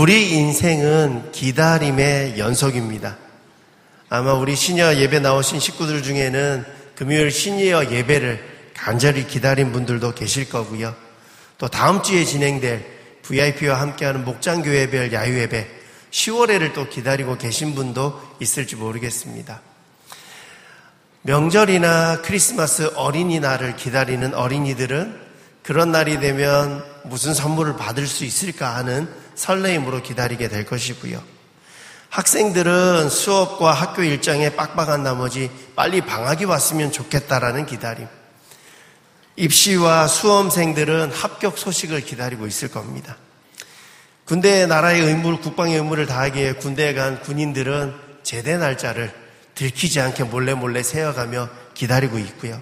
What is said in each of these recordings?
우리 인생은 기다림의 연속입니다. 아마 우리 시니어 예배 나오신 식구들 중에는 금요일 시니어 예배를 간절히 기다린 분들도 계실 거고요. 또 다음 주에 진행될 VIP와 함께하는 목장교회별 야유예배 10월에를 또 기다리고 계신 분도 있을지 모르겠습니다. 명절이나 크리스마스 어린이날을 기다리는 어린이들은 그런 날이 되면 무슨 선물을 받을 수 있을까 하는 설레임으로 기다리게 될 것이고요. 학생들은 수업과 학교 일정에 빡빡한 나머지 빨리 방학이 왔으면 좋겠다라는 기다림. 입시와 수험생들은 합격 소식을 기다리고 있을 겁니다. 군대의 나라의 의무, 국방의 의무를 다하기 위해 군대에 간 군인들은 제대 날짜를 들키지 않게 몰래 세어가며 기다리고 있고요.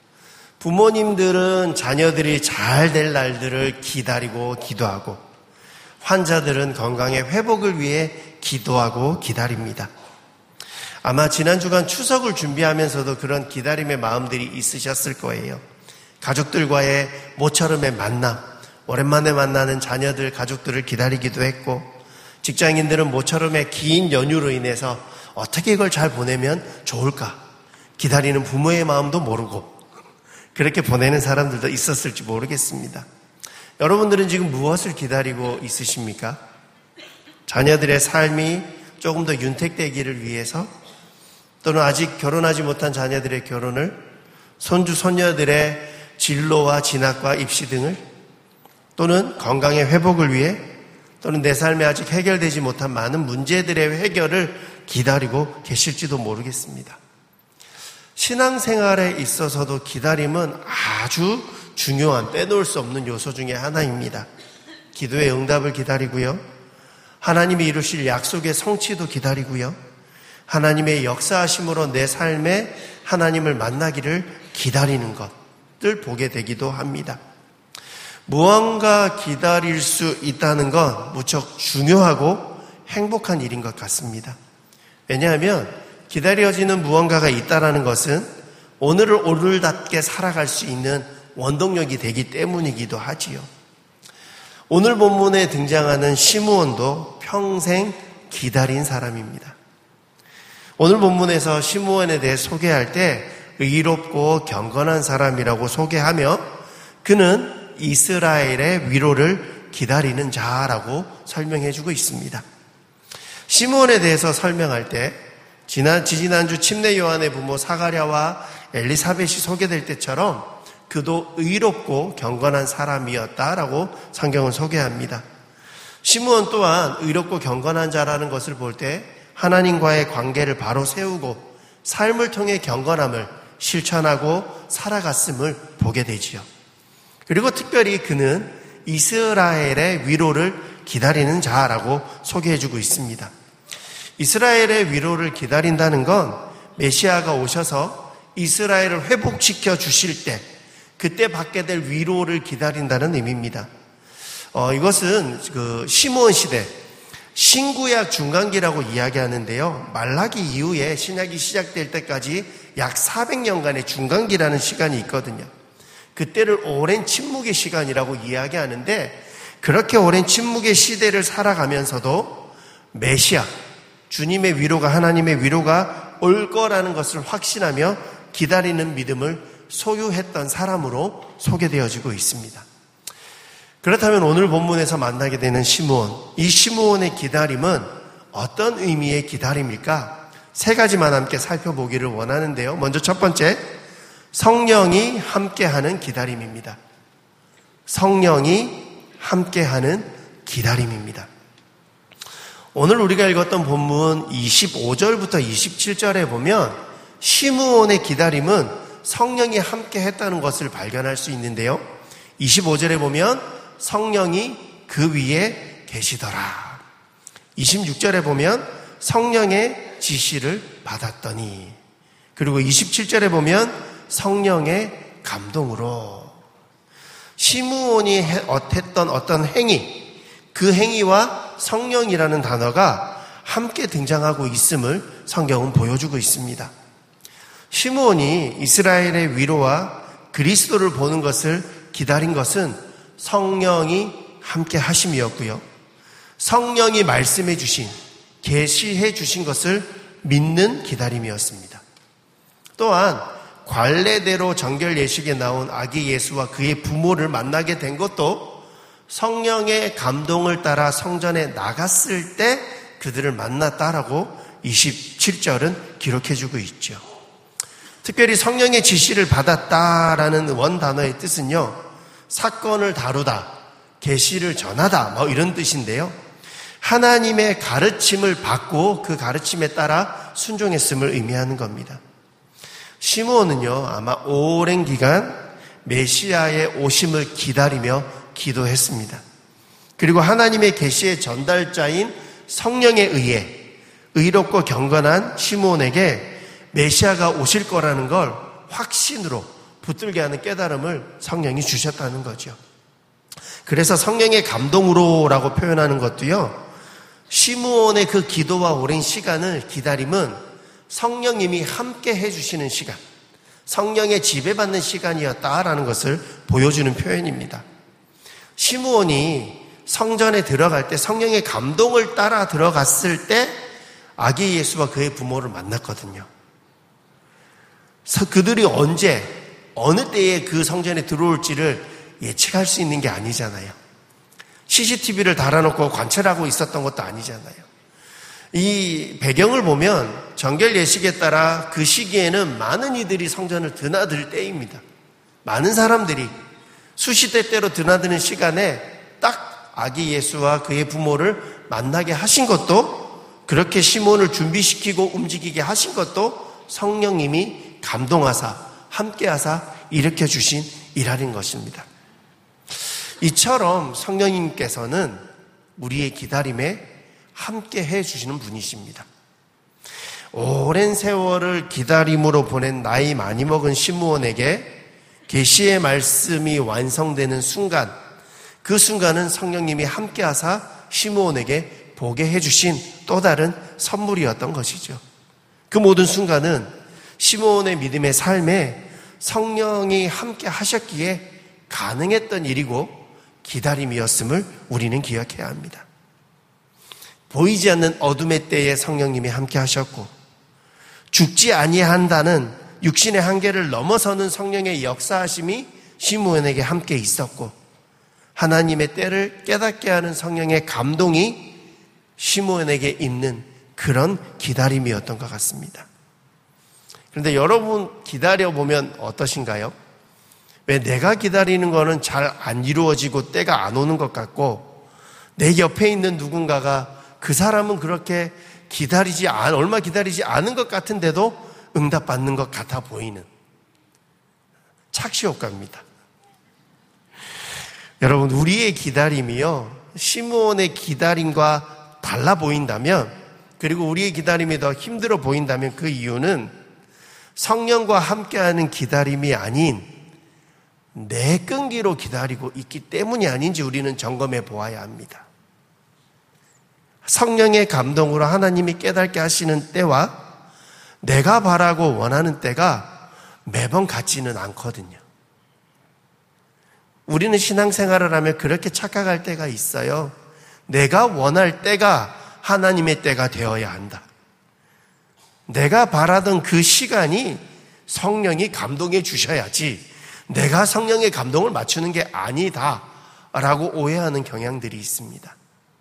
부모님들은 자녀들이 잘 될 날들을 기다리고 기도하고, 환자들은 건강의 회복을 위해 기도하고 기다립니다. 아마 지난 주간 추석을 준비하면서도 그런 기다림의 마음들이 있으셨을 거예요. 가족들과의 모처럼의 만남, 오랜만에 만나는 자녀들, 가족들을 기다리기도 했고, 직장인들은 모처럼의 긴 연휴로 인해서 어떻게 이걸 잘 보내면 좋을까 기다리는 부모의 마음도 모르고 그렇게 보내는 사람들도 있었을지 모르겠습니다. 여러분들은 지금 무엇을 기다리고 있으십니까? 자녀들의 삶이 조금 더 윤택되기를 위해서, 또는 아직 결혼하지 못한 자녀들의 결혼을, 손주 손녀들의 진로와 진학과 입시 등을, 또는 건강의 회복을 위해, 또는 내 삶에 아직 해결되지 못한 많은 문제들의 해결을 기다리고 계실지도 모르겠습니다. 신앙생활에 있어서도 기다림은 아주 중요한, 빼놓을 수 없는 요소 중에 하나입니다. 기도의 응답을 기다리고요, 하나님이 이루실 약속의 성취도 기다리고요, 하나님의 역사하심으로 내 삶에 하나님을 만나기를 기다리는 것들 보게 되기도 합니다. 무언가 기다릴 수 있다는 건 무척 중요하고 행복한 일인 것 같습니다. 왜냐하면 기다려지는 무언가가 있다는 것은 오늘을 오늘답게 살아갈 수 있는 원동력이 되기 때문이기도 하지요. 오늘 본문에 등장하는 시므온도 평생 기다린 사람입니다. 오늘 본문에서 시므온에 대해 소개할 때 의롭고 경건한 사람이라고 소개하며 그는 이스라엘의 위로를 기다리는 자라고 설명해주고 있습니다. 시므온에 대해서 설명할 때 지난주 침례 요한의 부모 사가랴와 엘리사벳이 소개될 때처럼 그도 의롭고 경건한 사람이었다라고 성경은 소개합니다. 시므온 또한 의롭고 경건한 자라는 것을 볼 때 하나님과의 관계를 바로 세우고 삶을 통해 경건함을 실천하고 살아갔음을 보게 되지요. 그리고 특별히 그는 이스라엘의 위로를 기다리는 자라고 소개해주고 있습니다. 이스라엘의 위로를 기다린다는 건 메시아가 오셔서 이스라엘을 회복시켜 주실 때 그때 받게 될 위로를 기다린다는 의미입니다. 이것은 시므온 시대 신구약 중간기라고 이야기하는데요. 말라기 이후에 신약이 시작될 때까지 약 400년간의 중간기라는 시간이 있거든요. 그때를 오랜 침묵의 시간이라고 이야기하는데, 그렇게 오랜 침묵의 시대를 살아가면서도 메시아, 주님의 위로가, 하나님의 위로가 올 거라는 것을 확신하며 기다리는 믿음을 소유했던 사람으로 소개되어지고 있습니다. 그렇다면 오늘 본문에서 만나게 되는 시므온, 이 시므온의 기다림은 어떤 의미의 기다림일까? 세 가지만 함께 살펴보기를 원하는데요. 먼저 첫 번째, 성령이 함께하는 기다림입니다. 성령이 함께하는 기다림입니다. 오늘 우리가 읽었던 본문 25절부터 27절에 보면 시므온의 기다림은 성령이 함께했다는 것을 발견할 수 있는데요. 25절에 보면 성령이 그 위에 계시더라. 26절에 보면 성령의 지시를 받았더니, 그리고 27절에 보면 성령의 감동으로. 시므온이 했던 어떤 행위, 그 행위와 성령이라는 단어가 함께 등장하고 있음을 성경은 보여주고 있습니다. 시므온이 이스라엘의 위로와 그리스도를 보는 것을 기다린 것은 성령이 함께 하심이었고요. 성령이 말씀해 주신, 계시해 주신 것을 믿는 기다림이었습니다. 또한 관례대로 정결 예식에 나온 아기 예수와 그의 부모를 만나게 된 것도 성령의 감동을 따라 성전에 나갔을 때 그들을 만났다라고 27절은 기록해주고 있죠. 특별히 성령의 지시를 받았다라는 원단어의 뜻은요, 사건을 다루다, 계시를 전하다, 이런 뜻인데요. 하나님의 가르침을 받고 그 가르침에 따라 순종했음을 의미하는 겁니다. 시므온은요, 아마 오랜 기간 메시아의 오심을 기다리며 기도했습니다. 그리고 하나님의 계시의 전달자인 성령에 의해 의롭고 경건한 시므온에게 메시아가 오실 거라는 걸 확신으로 붙들게 하는 깨달음을 성령이 주셨다는 거죠. 그래서 성령의 감동으로라고 표현하는 것도요, 시므온의 그 기도와 오랜 시간을 기다림은 성령님이 함께 해주시는 시간, 성령의 지배받는 시간이었다라는 것을 보여주는 표현입니다. 시므온이 성전에 들어갈 때 성령의 감동을 따라 들어갔을 때 아기 예수와 그의 부모를 만났거든요. 그들이 언제, 어느 때에 그 성전에 들어올지를 예측할 수 있는 게 아니잖아요. CCTV를 달아놓고 관찰하고 있었던 것도 아니잖아요. 이 배경을 보면 정결 예식에 따라 그 시기에는 많은 이들이 성전을 드나들 때입니다. 많은 사람들이 수시대때로 드나드는 시간에 딱 아기 예수와 그의 부모를 만나게 하신 것도, 그렇게 시몬을 준비시키고 움직이게 하신 것도 성령님이 감동하사 함께하사 일으켜주신 일할인 것입니다. 이처럼 성령님께서는 우리의 기다림에 함께 해주시는 분이십니다. 오랜 세월을 기다림으로 보낸 나이 많이 먹은 시므온에게 계시의 말씀이 완성되는 순간, 그 순간은 성령님이 함께하사 시므온에게 보게 해주신 또 다른 선물이었던 것이죠. 그 모든 순간은 시므온의 믿음의 삶에 성령이 함께 하셨기에 가능했던 일이고 기다림이었음을 우리는 기억해야 합니다. 보이지 않는 어둠의 때에 성령님이 함께 하셨고, 죽지 아니한다는 육신의 한계를 넘어서는 성령의 역사하심이 시므온에게 함께 있었고, 하나님의 때를 깨닫게 하는 성령의 감동이 시므온에게 있는 그런 기다림이었던 것 같습니다. 그런데 여러분 기다려보면 어떠신가요? 왜 내가 기다리는 거는 잘 안 이루어지고 때가 안 오는 것 같고, 내 옆에 있는 누군가가 그 사람은 그렇게 얼마 기다리지 않은 것 같은데도 응답받는 것 같아 보이는 착시효과입니다. 여러분, 우리의 기다림이요, 시므온의 기다림과 달라 보인다면, 그리고 우리의 기다림이 더 힘들어 보인다면 그 이유는 성령과 함께하는 기다림이 아닌 내 끈기로 기다리고 있기 때문이 아닌지 우리는 점검해 보아야 합니다. 성령의 감동으로 하나님이 깨닫게 하시는 때와 내가 바라고 원하는 때가 매번 같지는 않거든요. 우리는 신앙생활을 하면 그렇게 착각할 때가 있어요. 내가 원할 때가 하나님의 때가 되어야 한다. 내가 바라던 그 시간이 성령이 감동해 주셔야지 내가 성령의 감동을 맞추는 게 아니다 라고 오해하는 경향들이 있습니다.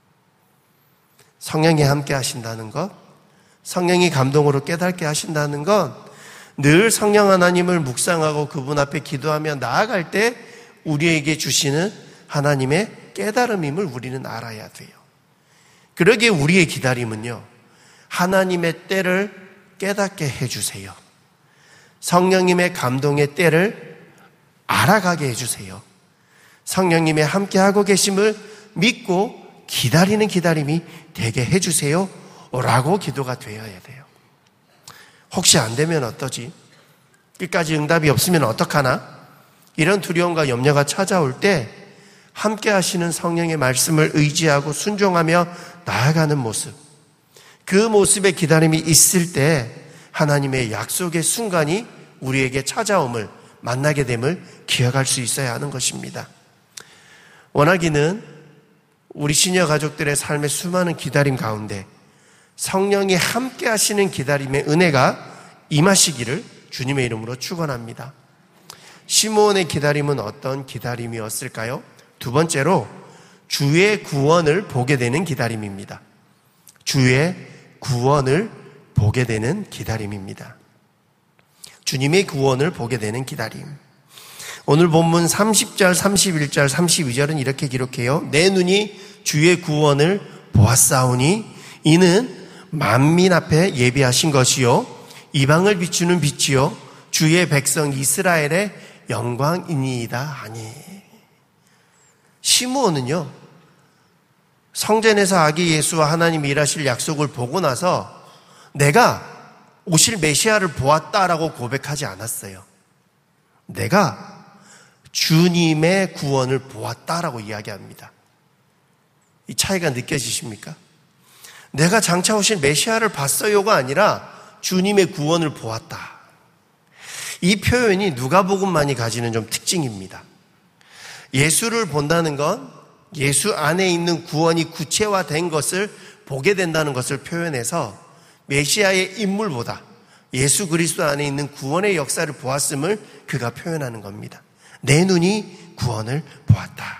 성령이 함께 하신다는 것, 성령이 감동으로 깨닫게 하신다는 것, 늘 성령 하나님을 묵상하고 그분 앞에 기도하며 나아갈 때 우리에게 주시는 하나님의 깨달음임을 우리는 알아야 돼요. 그러기에 우리의 기다림은요, 하나님의 때를 깨닫게 해주세요. 성령님의 감동의 때를 알아가게 해주세요. 성령님의 함께하고 계심을 믿고 기다리는 기다림이 되게 해주세요 라고 기도가 되어야 돼요. 혹시 안 되면 어떠지? 끝까지 응답이 없으면 어떡하나? 이런 두려움과 염려가 찾아올 때 함께 하시는 성령의 말씀을 의지하고 순종하며 나아가는 모습, 그 모습의 기다림이 있을 때 하나님의 약속의 순간이 우리에게 찾아옴을, 만나게 됨을 기억할 수 있어야 하는 것입니다. 원하기는 우리 시니어 가족들의 삶의 수많은 기다림 가운데 성령이 함께 하시는 기다림의 은혜가 임하시기를 주님의 이름으로 축원합니다. 시므온의 기다림은 어떤 기다림이었을까요? 두 번째로 주의 구원을 보게 되는 기다림입니다. 주의 구원을 보게 되는 기다림입니다. 주님의 구원을 보게 되는 기다림. 오늘 본문 30절, 31절, 32절은 이렇게 기록해요. 내 눈이 주의 구원을 보았사오니 이는 만민 앞에 예비하신 것이요 이방을 비추는 빛이요 주의 백성 이스라엘의 영광이니이다 하니. 시므온은요, 성전에서 아기 예수와 하나님이 일하실 약속을 보고 나서 내가 오실 메시아를 보았다라고 고백하지 않았어요. 내가 주님의 구원을 보았다라고 이야기합니다. 이 차이가 느껴지십니까? 내가 장차 오실 메시아를 봤어요가 아니라 주님의 구원을 보았다. 이 표현이 누가복음만이 가지는 좀 특징입니다. 예수를 본다는 건 예수 안에 있는 구원이 구체화된 것을 보게 된다는 것을 표현해서 메시아의 인물보다 예수 그리스도 안에 있는 구원의 역사를 보았음을 그가 표현하는 겁니다. 내 눈이 구원을 보았다.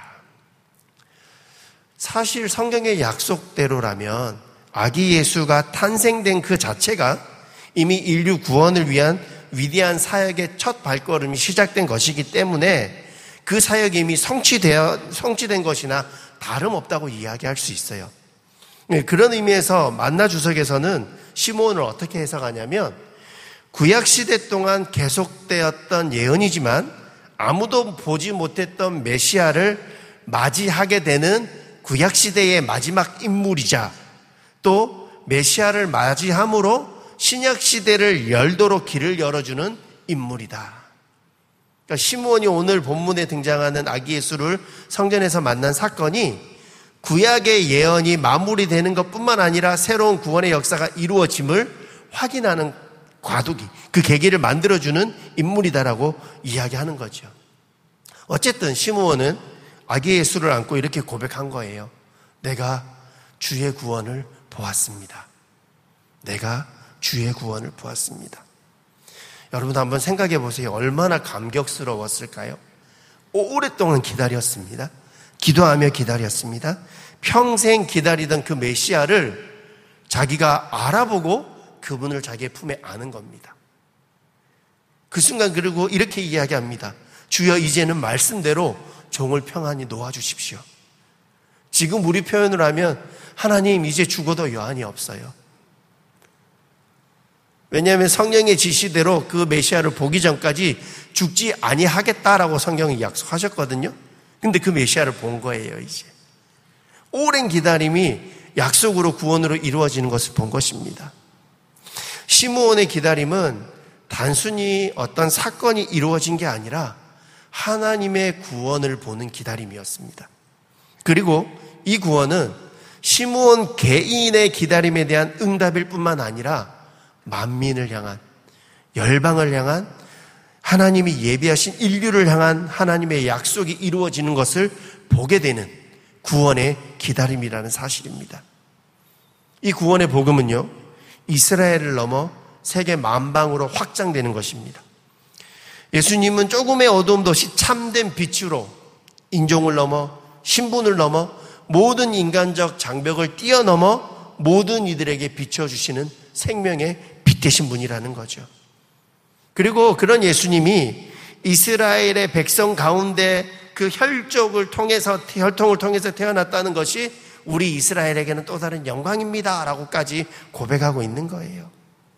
사실 성경의 약속대로라면 아기 예수가 탄생된 그 자체가 이미 인류 구원을 위한 위대한 사역의 첫 발걸음이 시작된 것이기 때문에 그 사역이 이미 성취된 것이나 다름없다고 이야기할 수 있어요. 그런 의미에서 만나 주석에서는 시므온을 어떻게 해석하냐면 구약시대 동안 계속되었던 예언이지만 아무도 보지 못했던 메시아를 맞이하게 되는 구약시대의 마지막 인물이자 또 메시아를 맞이함으로 신약시대를 열도록 길을 열어주는 인물이다. 그러니까 시므온이 오늘 본문에 등장하는 아기 예수를 성전에서 만난 사건이 구약의 예언이 마무리되는 것뿐만 아니라 새로운 구원의 역사가 이루어짐을 확인하는 과도기, 그 계기를 만들어주는 인물이다라고 이야기하는 거죠. 어쨌든 시므온은 아기 예수를 안고 이렇게 고백한 거예요. 내가 주의 구원을 보았습니다. 내가 주의 구원을 보았습니다. 여러분 한번 생각해 보세요. 얼마나 감격스러웠을까요? 오랫동안 기다렸습니다. 기도하며 기다렸습니다. 평생 기다리던 그 메시아를 자기가 알아보고 그분을 자기의 품에 안은 겁니다. 그 순간 그리고 이렇게 이야기합니다. 주여 이제는 말씀대로 종을 평안히 놓아주십시오. 지금 우리 표현을 하면 하나님 이제 죽어도 여한이 없어요. 왜냐하면 성령의 지시대로 그 메시아를 보기 전까지 죽지 아니하겠다라고 성경이 약속하셨거든요. 근데 그 메시아를 본 거예요. 이제 오랜 기다림이 약속으로 구원으로 이루어지는 것을 본 것입니다. 시므온의 기다림은 단순히 어떤 사건이 이루어진 게 아니라 하나님의 구원을 보는 기다림이었습니다. 그리고 이 구원은 시므온 개인의 기다림에 대한 응답일 뿐만 아니라 만민을 향한, 열방을 향한, 하나님이 예비하신 인류를 향한 하나님의 약속이 이루어지는 것을 보게 되는 구원의 기다림이라는 사실입니다. 이 구원의 복음은요, 이스라엘을 넘어 세계 만방으로 확장되는 것입니다. 예수님은 조금의 어두움도 없이 참된 빛으로 인종을 넘어 신분을 넘어 모든 인간적 장벽을 뛰어넘어 모든 이들에게 비춰주시는 생명의 빛 되신 분이라는 거죠. 그리고 그런 예수님이 이스라엘의 백성 가운데 그 혈통을 통해서 태어났다는 것이 우리 이스라엘에게는 또 다른 영광입니다 라고까지 고백하고 있는 거예요.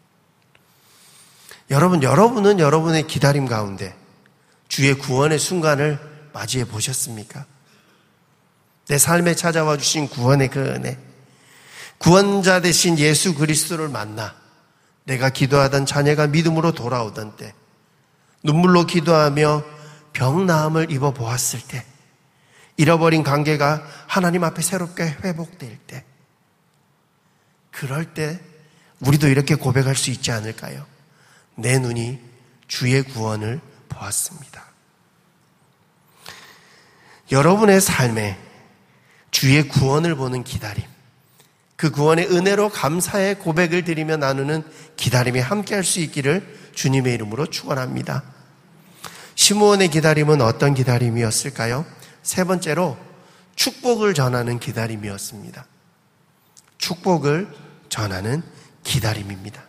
여러분은 여러분의 기다림 가운데 주의 구원의 순간을 맞이해 보셨습니까? 내 삶에 찾아와 주신 구원의 그 은혜, 구원자 되신 예수 그리스도를 만나 내가 기도하던 자녀가 믿음으로 돌아오던 때, 눈물로 기도하며 병 나음을 입어보았을 때, 잃어버린 관계가 하나님 앞에 새롭게 회복될 때, 그럴 때 우리도 이렇게 고백할 수 있지 않을까요? 내 눈이 주의 구원을 보았습니다. 여러분의 삶에 주의 구원을 보는 기다림, 그 구원의 은혜로 감사의 고백을 드리며 나누는 기다림에 함께할 수 있기를 주님의 이름으로 축원합니다. 시므온의 기다림은 어떤 기다림이었을까요? 세 번째로 축복을 전하는 기다림이었습니다. 축복을 전하는 기다림입니다.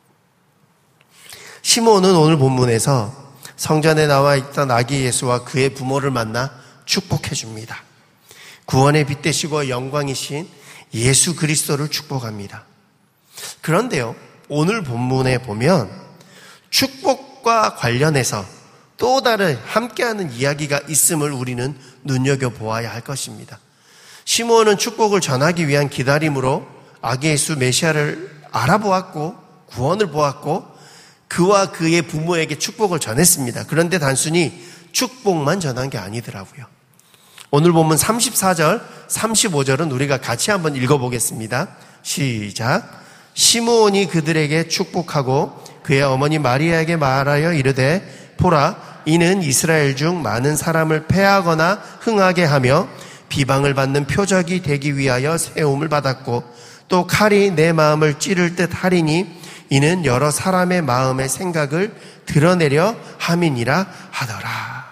시므온은 오늘 본문에서 성전에 나와 있던 아기 예수와 그의 부모를 만나 축복해 줍니다. 구원의 빛 되시고 영광이신 예수 그리스도를 축복합니다. 그런데요, 오늘 본문에 보면 축복과 관련해서 또 다른 함께하는 이야기가 있음을 우리는 눈여겨보아야 할 것입니다. 시므온은 축복을 전하기 위한 기다림으로 아기 예수 메시아를 알아보았고 구원을 보았고 그와 그의 부모에게 축복을 전했습니다. 그런데 단순히 축복만 전한 게 아니더라고요. 오늘 본문 34절, 35절은 우리가 같이 한번 읽어보겠습니다. 시작. 시므온이 그들에게 축복하고 그의 어머니 마리아에게 말하여 이르되 보라, 이는 이스라엘 중 많은 사람을 패하거나 흥하게 하며 비방을 받는 표적이 되기 위하여 세움을 받았고 또 칼이 내 마음을 찌를 듯 하리니 이는 여러 사람의 마음의 생각을 드러내려 함이니라 하더라.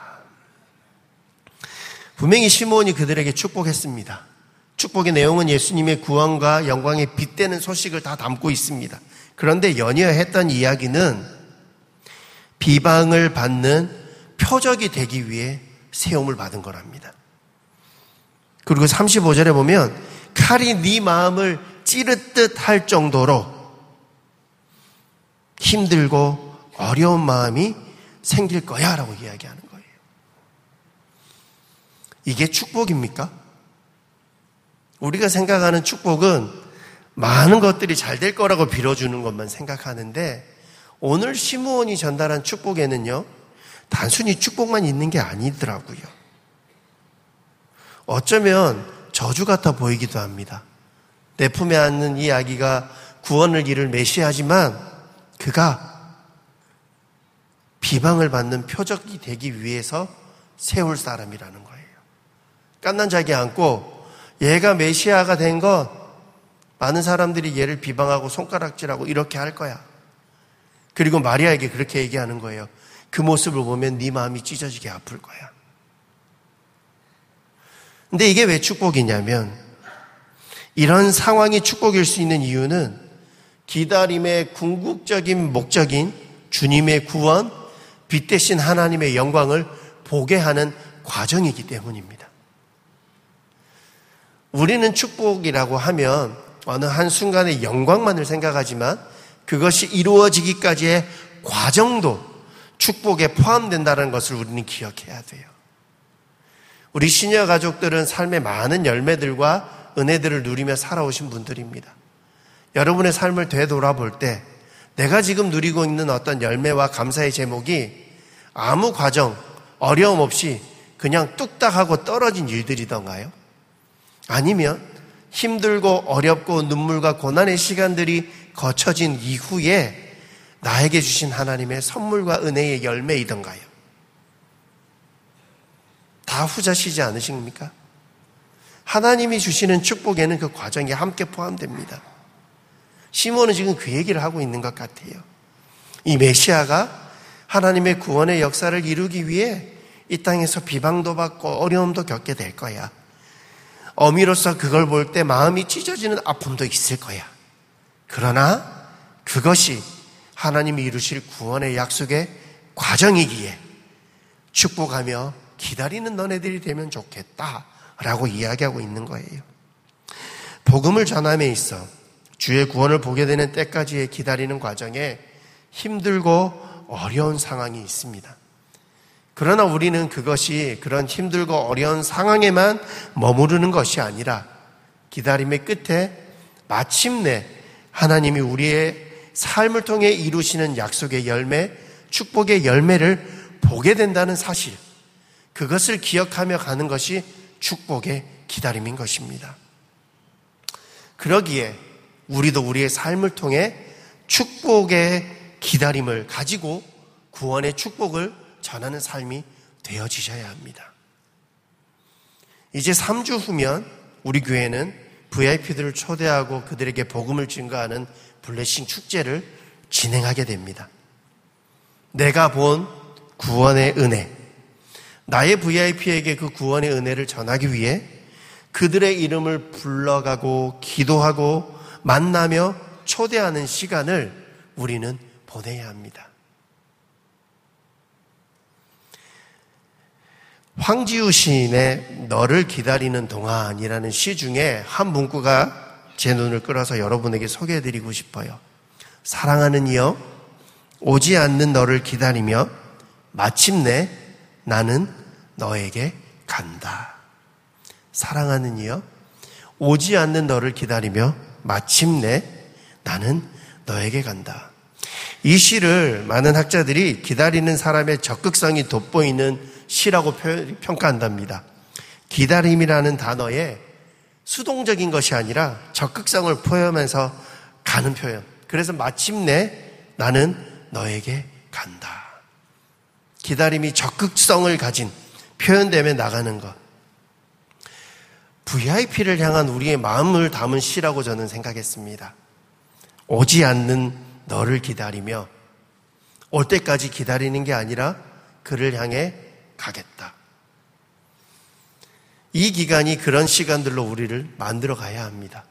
분명히 시므온이 그들에게 축복했습니다. 축복의 내용은 예수님의 구원과 영광에 빗대는 소식을 다 담고 있습니다. 그런데 연이어 했던 이야기는 비방을 받는 표적이 되기 위해 세움을 받은 거랍니다. 그리고 35절에 보면 칼이 네 마음을 찌르듯 할 정도로 힘들고 어려운 마음이 생길 거야 라고 이야기하는 거예요. 이게 축복입니까? 우리가 생각하는 축복은 많은 것들이 잘 될 거라고 빌어주는 것만 생각하는데 오늘 시므온이 전달한 축복에는요, 단순히 축복만 있는 게 아니더라고요. 어쩌면 저주 같아 보이기도 합니다. 내 품에 안는 이 아기가 구원을 이룰 메시아지만 그가 비방을 받는 표적이 되기 위해서 세울 사람이라는 거예요. 깐난 자기 안고 얘가 메시아가 된 건 많은 사람들이 얘를 비방하고 손가락질하고 이렇게 할 거야. 그리고 마리아에게 그렇게 얘기하는 거예요. 그 모습을 보면 네 마음이 찢어지게 아플 거야. 근데 이게 왜 축복이냐면 이런 상황이 축복일 수 있는 이유는 기다림의 궁극적인 목적인 주님의 구원, 빛 대신 하나님의 영광을 보게 하는 과정이기 때문입니다. 우리는 축복이라고 하면 어느 한순간의 영광만을 생각하지만 그것이 이루어지기까지의 과정도 축복에 포함된다는 것을 우리는 기억해야 돼요. 우리 시니어 가족들은 삶의 많은 열매들과 은혜들을 누리며 살아오신 분들입니다. 여러분의 삶을 되돌아볼 때 내가 지금 누리고 있는 어떤 열매와 감사의 제목이 아무 과정, 어려움 없이 그냥 뚝딱 하고 떨어진 일들이던가요? 아니면 힘들고 어렵고 눈물과 고난의 시간들이 거쳐진 이후에 나에게 주신 하나님의 선물과 은혜의 열매이던가요? 다 후자시지 않으십니까? 하나님이 주시는 축복에는 그 과정이 함께 포함됩니다. 시므온은 지금 그 얘기를 하고 있는 것 같아요. 이 메시아가 하나님의 구원의 역사를 이루기 위해 이 땅에서 비방도 받고 어려움도 겪게 될 거야. 어미로서 그걸 볼 때 마음이 찢어지는 아픔도 있을 거야. 그러나 그것이 하나님이 이루실 구원의 약속의 과정이기에 축복하며 기다리는 너네들이 되면 좋겠다라고 이야기하고 있는 거예요. 복음을 전함에 있어 주의 구원을 보게 되는 때까지의 기다리는 과정에 힘들고 어려운 상황이 있습니다. 그러나 우리는 그것이 그런 힘들고 어려운 상황에만 머무르는 것이 아니라 기다림의 끝에 마침내 하나님이 우리의 삶을 통해 이루시는 약속의 열매, 축복의 열매를 보게 된다는 사실, 그것을 기억하며 가는 것이 축복의 기다림인 것입니다. 그러기에 우리도 우리의 삶을 통해 축복의 기다림을 가지고 구원의 축복을 전하는 삶이 되어지셔야 합니다. 이제 3주 후면 우리 교회는 VIP들을 초대하고 그들에게 복음을 증거하는 블레싱 축제를 진행하게 됩니다. 내가 본 구원의 은혜, 나의 VIP에게 그 구원의 은혜를 전하기 위해 그들의 이름을 불러가고 기도하고 만나며 초대하는 시간을 우리는 보내야 합니다. 황지우 시인의 너를 기다리는 동안이라는 시 중에 한 문구가 제 눈을 끌어서 여러분에게 소개해드리고 싶어요. 사랑하는 이여, 오지 않는 너를 기다리며 마침내 나는 너에게 간다. 사랑하는 이여, 오지 않는 너를 기다리며 마침내 나는 너에게 간다. 이 시를 많은 학자들이 기다리는 사람의 적극성이 돋보이는 시라고 평가한답니다. 기다림이라는 단어에 수동적인 것이 아니라 적극성을 포함해서 가는 표현. 그래서 마침내 나는 너에게 간다. 기다림이 적극성을 가진 표현되며 나가는 것. VIP를 향한 우리의 마음을 담은 시라고 저는 생각했습니다. 오지 않는 너를 기다리며 올 때까지 기다리는 게 아니라 그를 향해 가겠다. 이 기간이 그런 시간들로 우리를 만들어 가야 합니다.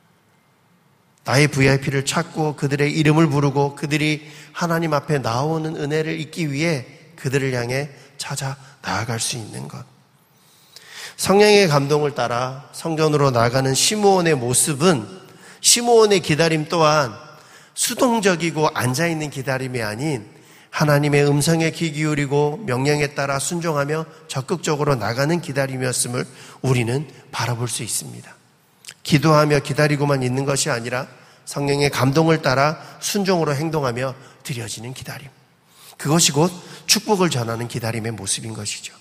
나의 VIP를 찾고 그들의 이름을 부르고 그들이 하나님 앞에 나오는 은혜를 잊기 위해 그들을 향해 찾아 나아갈 수 있는 것. 성령의 감동을 따라 성전으로 나가는 시므온의 모습은 시므온의 기다림 또한 수동적이고 앉아있는 기다림이 아닌 하나님의 음성에 귀 기울이고 명령에 따라 순종하며 적극적으로 나가는 기다림이었음을 우리는 바라볼 수 있습니다. 기도하며 기다리고만 있는 것이 아니라 성령의 감동을 따라 순종으로 행동하며 드려지는 기다림. 그것이 곧 축복을 전하는 기다림의 모습인 것이죠.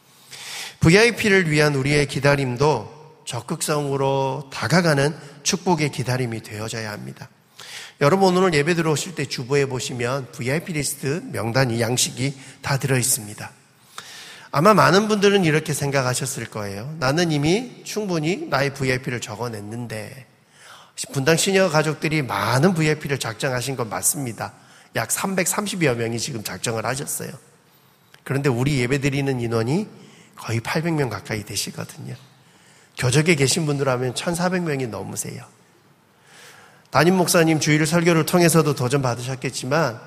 VIP를 위한 우리의 기다림도 적극성으로 다가가는 축복의 기다림이 되어져야 합니다. 여러분 오늘 예배 들어오실 때 주보에 보시면 VIP 리스트 명단이 양식이 다 들어있습니다. 아마 많은 분들은 이렇게 생각하셨을 거예요. 나는 이미 충분히 나의 VIP를 적어냈는데 분당 시니어 가족들이 많은 VIP를 작정하신 건 맞습니다. 약 330여 명이 지금 작정을 하셨어요. 그런데 우리 예배 드리는 인원이 거의 800명 가까이 되시거든요. 교적에 계신 분들 하면 1,400명이 넘으세요. 담임 목사님 주일 설교를 통해서도 도전 받으셨겠지만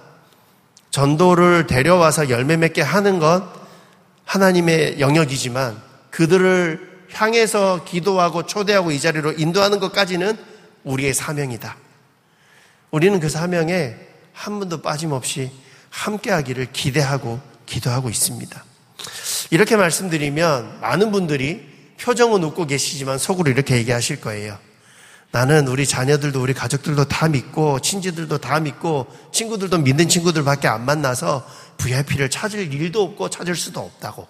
전도를 데려와서 열매 맺게 하는 건 하나님의 영역이지만 그들을 향해서 기도하고 초대하고 이 자리로 인도하는 것까지는 우리의 사명이다. 우리는 그 사명에 한 분도 빠짐없이 함께하기를 기대하고 기도하고 있습니다. 이렇게 말씀드리면 많은 분들이 표정은 웃고 계시지만 속으로 이렇게 얘기하실 거예요. 나는 우리 자녀들도 우리 가족들도 다 믿고 친지들도 다 믿고 친구들도 믿는 친구들밖에 안 만나서 VIP를 찾을 일도 없고 찾을 수도 없다고.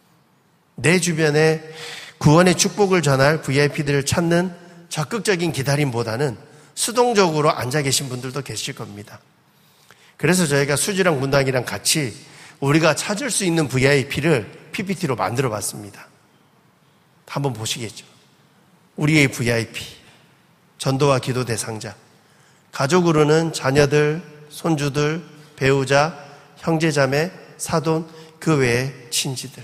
내 주변에 구원의 축복을 전할 VIP들을 찾는 적극적인 기다림보다는 수동적으로 앉아 계신 분들도 계실 겁니다. 그래서 저희가 수지랑 문당이랑 같이 우리가 찾을 수 있는 VIP를 PPT로 만들어 봤습니다. 한번 보시겠죠. 우리의 VIP. 전도와 기도 대상자, 가족으로는 자녀들, 손주들, 배우자, 형제자매, 사돈, 그 외의 친지들.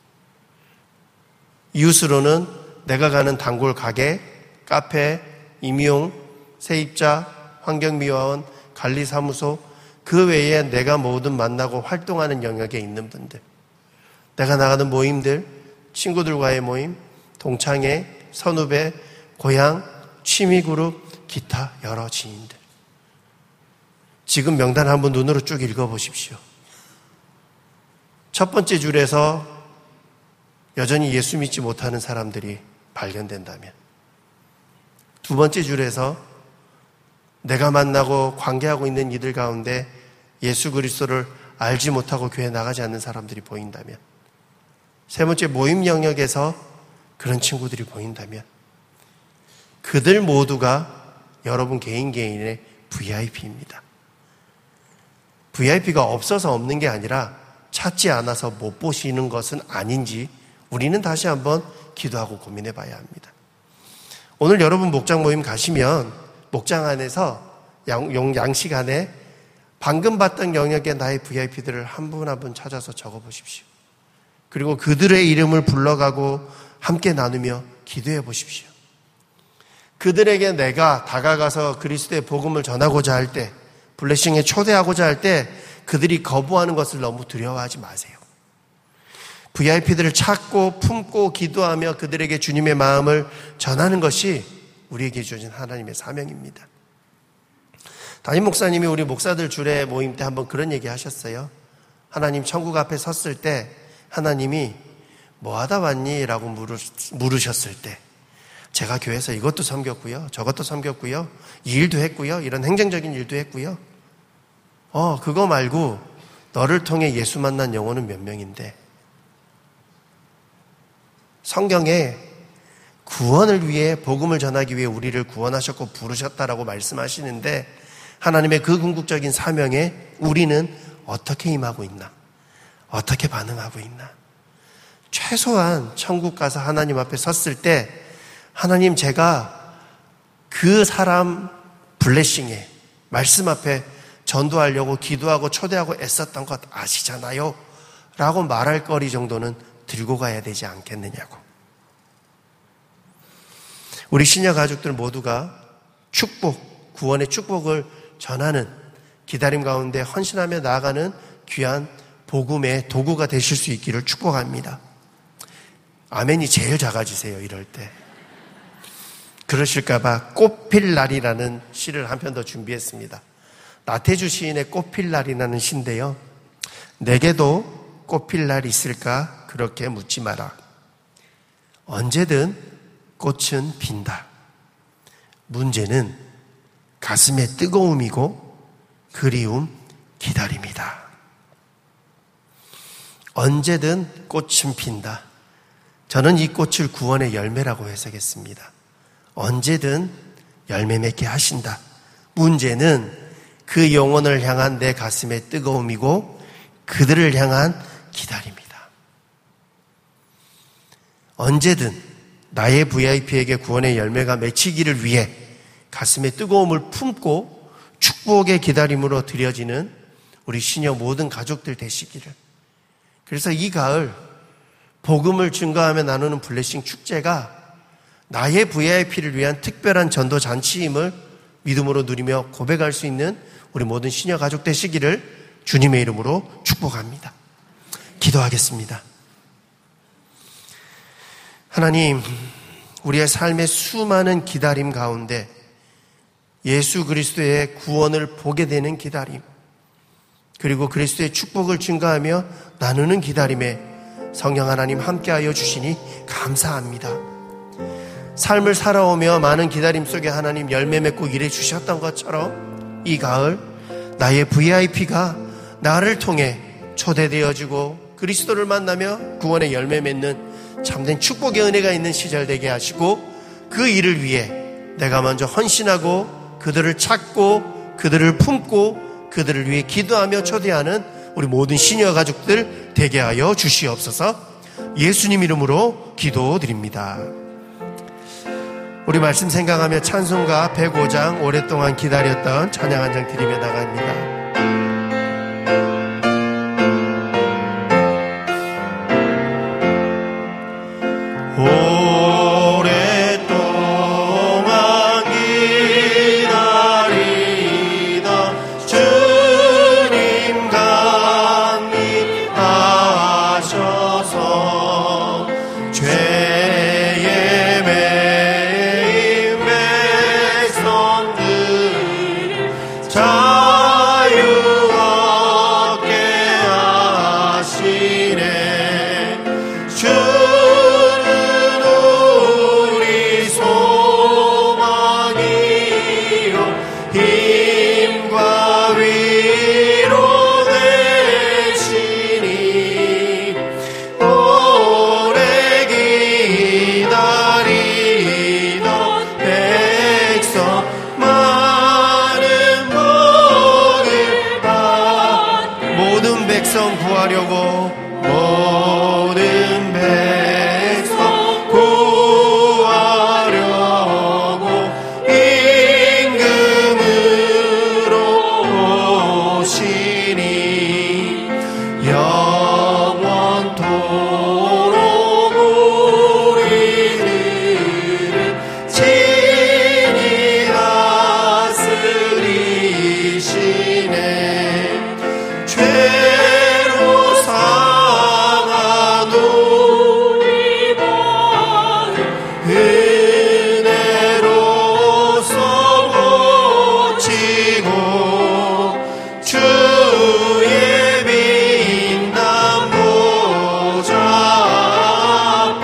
이웃으로는 내가 가는 단골 가게, 카페, 임용, 세입자, 환경미화원, 관리사무소, 그 외에 내가 모든 만나고 활동하는 영역에 있는 분들. 내가 나가는 모임들, 친구들과의 모임, 동창회, 선후배, 고향, 취미그룹, 기타 여러 지인들. 지금 명단 한번 눈으로 쭉 읽어보십시오. 첫 번째 줄에서 여전히 예수 믿지 못하는 사람들이 발견된다면, 두 번째 줄에서 내가 만나고 관계하고 있는 이들 가운데 예수 그리스도를 알지 못하고 교회 나가지 않는 사람들이 보인다면, 세 번째 모임 영역에서 그런 친구들이 보인다면 그들 모두가 여러분 개인의 VIP입니다. VIP가 없어서 없는 게 아니라 찾지 않아서 못 보시는 것은 아닌지 우리는 다시 한번 기도하고 고민해 봐야 합니다. 오늘 여러분 목장 모임 가시면 목장 안에서 양식 안에 방금 봤던 영역의 나의 VIP들을 한 분 한 분 찾아서 적어보십시오. 그리고 그들의 이름을 불러가고 함께 나누며 기도해 보십시오. 그들에게 내가 다가가서 그리스도의 복음을 전하고자 할 때, 블레싱에 초대하고자 할 때 그들이 거부하는 것을 너무 두려워하지 마세요. VIP들을 찾고 품고 기도하며 그들에게 주님의 마음을 전하는 것이 우리에게 주어진 하나님의 사명입니다. 담임 목사님이 우리 목사들 주례 모임 때 한번 그런 얘기 하셨어요. 하나님 천국 앞에 섰을 때 하나님이 뭐 하다 왔니? 라고 물으셨을 때 제가 교회에서 이것도 섬겼고요, 저것도 섬겼고요, 이 일도 했고요, 이런 행정적인 일도 했고요. 그거 말고 너를 통해 예수 만난 영혼은 몇 명인데? 성경에 구원을 위해, 복음을 전하기 위해 우리를 구원하셨고 부르셨다라고 말씀하시는데 하나님의 그 궁극적인 사명에 우리는 어떻게 임하고 있나? 어떻게 반응하고 있나? 최소한 천국 가서 하나님 앞에 섰을 때 하나님, 제가 그 사람 블레싱에 말씀 앞에 전도하려고 기도하고 초대하고 애썼던 것 아시잖아요 라고 말할 거리 정도는 들고 가야 되지 않겠느냐고. 우리 시녀 가족들 모두가 축복, 구원의 축복을 전하는 기다림 가운데 헌신하며 나아가는 귀한 복음의 도구가 되실 수 있기를 축복합니다. 아멘이 제일 작아지세요, 이럴 때. 그러실까봐 꽃필 날이라는 시를 한 편 더 준비했습니다. 나태주 시인의 꽃필 날이라는 시인데요. 내게도 꽃필 날 있을까 그렇게 묻지 마라. 언제든 꽃은 핀다. 문제는 가슴의 뜨거움이고 그리움, 기다림이다. 언제든 꽃은 핀다. 저는 이 꽃을 구원의 열매라고 해석했습니다. 언제든 열매 맺게 하신다. 문제는 그 영혼을 향한 내 가슴의 뜨거움이고 그들을 향한 기다림이다. 언제든 나의 VIP에게 구원의 열매가 맺히기를 위해 가슴의 뜨거움을 품고 축복의 기다림으로 드려지는 우리 시녀 모든 가족들 되시기를. 그래서 이 가을 복음을 증거하며 나누는 블레싱 축제가 나의 VIP를 위한 특별한 전도 잔치임을 믿음으로 누리며 고백할 수 있는 우리 모든 시녀 가족 되시기를 주님의 이름으로 축복합니다. 기도하겠습니다. 하나님, 우리의 삶의 수많은 기다림 가운데 예수 그리스도의 구원을 보게 되는 기다림, 그리고 그리스도의 축복을 증거하며 나누는 기다림에 성령 하나님 함께하여 주시니 감사합니다. 삶을 살아오며 많은 기다림 속에 하나님 열매 맺고 일해 주셨던 것처럼 이 가을 나의 VIP가 나를 통해 초대되어지고 그리스도를 만나며 구원의 열매 맺는 참된 축복의 은혜가 있는 시절 되게 하시고, 그 일을 위해 내가 먼저 헌신하고 그들을 찾고 그들을 품고 그들을 위해 기도하며 초대하는 우리 모든 시니어 가족들 되게 하여 주시옵소서. 예수님 이름으로 기도드립니다. 우리 말씀 생각하며 찬송가 105장 오랫동안 기다렸던 찬양 한 장 드리며 나갑니다. 모든 백성 구하려고 영원토록 우리들을 친히 다스리시네. 죄로 상한 우리 마음 은혜로서 고치고 주의 빛난 보좌 앞에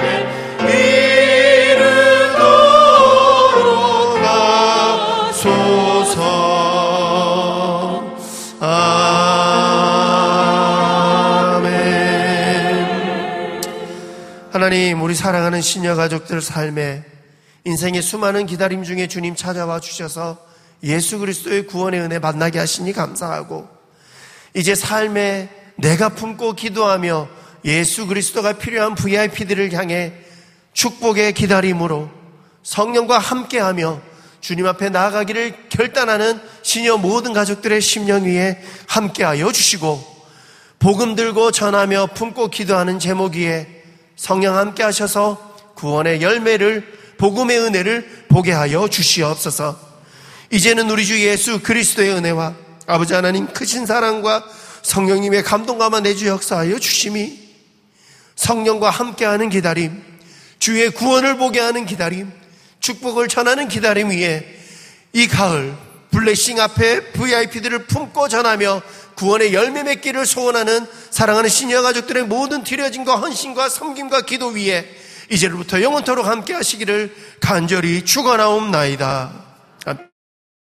이르도록 하소서. 아멘. 하나님, 우리 사랑하는 시녀 가족들 삶에 인생의 수많은 기다림 중에 주님 찾아와 주셔서 예수 그리스도의 구원의 은혜 만나게 하시니 감사하고, 이제 삶에 내가 품고 기도하며 예수 그리스도가 필요한 VIP들을 향해 축복의 기다림으로 성령과 함께하며 주님 앞에 나아가기를 결단하는 시녀 모든 가족들의 심령 위에 함께하여 주시고, 복음 들고 전하며 품고 기도하는 제목 위에 성령 함께 하셔서 구원의 열매를, 복음의 은혜를 보게 하여 주시옵소서. 이제는 우리 주 예수 그리스도의 은혜와 아버지 하나님 크신 사랑과 성령님의 감동감화 내주 역사하여 주심이, 성령과 함께하는 기다림, 주의 구원을 보게 하는 기다림, 축복을 전하는 기다림 위에 이 가을 블레싱 앞에 VIP들을 품고 전하며 구원의 열매 맺기를 소원하는 사랑하는 시녀 가족들의 모든 드려짐과 헌신과 섬김과 기도 위에 이제로부터 영원토록 함께 하시기를 간절히 축원하옵나이다.